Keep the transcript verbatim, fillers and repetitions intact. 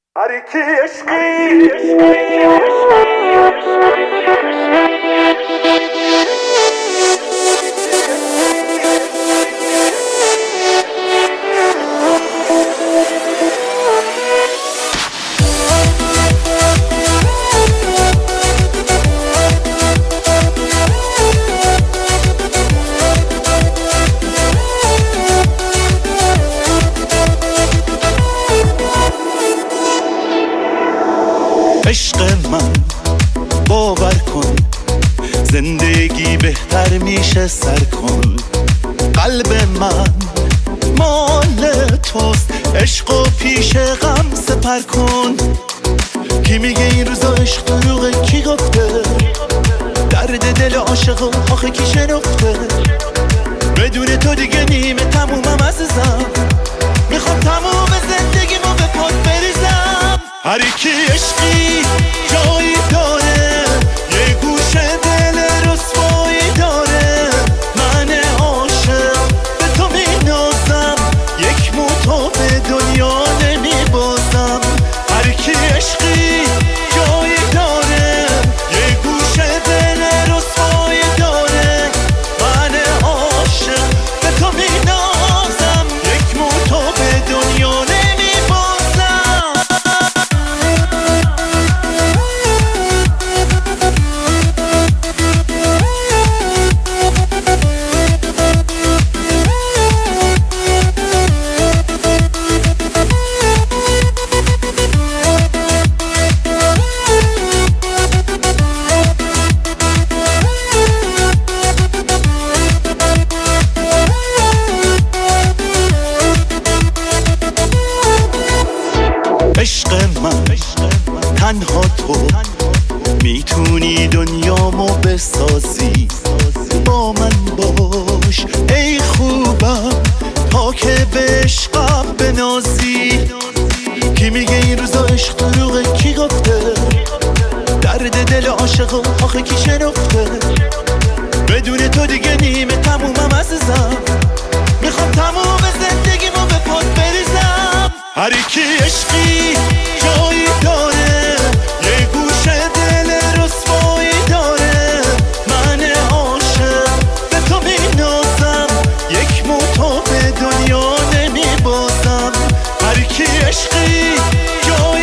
هر کی عشقی عشق من باور کن زندگی بهتر میشه سر کن قلب من مال توست عشق و پیش غم سپر کن کی میگه این روزا عشق دروغه کی گفته درد دل عاشق آخه کی شنفته بدون تو دیگه نیمه تمومم عزیزم میخوام تموم زندگیمو به پات بریزم هر کی عشقی جایی داره یه گوشه دل رسوایی داره من عاشق به تو مینازم یک موتو به دنیا نمیبازم هر کی عشقی جایی داره یه گوشه دل رسوایی داره من عاشق به تو مینازم یک موتو به دنیا نمیبازم عشق من تنها تو میتونی دنیامو بسازی با من باش ای خوبم تا که به عشقم بنازی کی میگه این روزا عشق دروغه کی گفته درد دل عاشق آخه کی شنفته بدون تو دیگه نیمه تمومم عزیزم میخوام تموم زندگیمو به پات بریزم هر کی عشقی جایی داره یه گوشه دل رسوایی داره من عاشق به تو مینازم یک موتو به دنیا نمیبازم هر کی عشقی جایی